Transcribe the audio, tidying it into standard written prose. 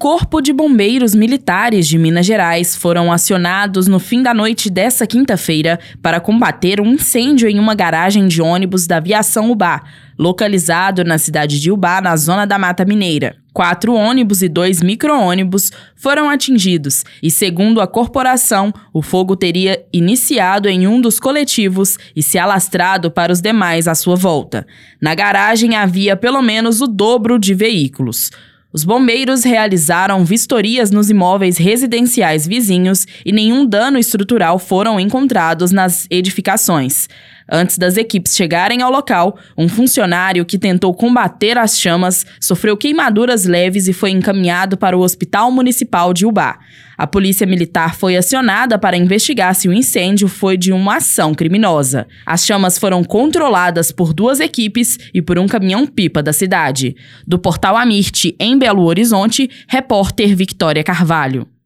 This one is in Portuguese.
Corpo de Bombeiros Militares de Minas Gerais foram acionados no fim da noite desta quinta-feira para combater um incêndio em uma garagem de ônibus da Aviação UBA, localizado na cidade de Ubá, na zona da Mata Mineira. 4 ônibus e 2 micro-ônibus foram atingidos e, segundo a corporação, o fogo teria iniciado em um dos coletivos e se alastrado para os demais à sua volta. Na garagem havia pelo menos o dobro de veículos. Os bombeiros realizaram vistorias nos imóveis residenciais vizinhos e nenhum dano estrutural foram encontrados nas edificações. Antes das equipes chegarem ao local, um funcionário que tentou combater as chamas sofreu queimaduras leves e foi encaminhado para o Hospital Municipal de Ubá. A Polícia Militar foi acionada para investigar se o incêndio foi de uma ação criminosa. As chamas foram controladas por 2 equipes e por um caminhão-pipa da cidade. Do Portal Amirte, em Belo Horizonte, repórter Victória Carvalho.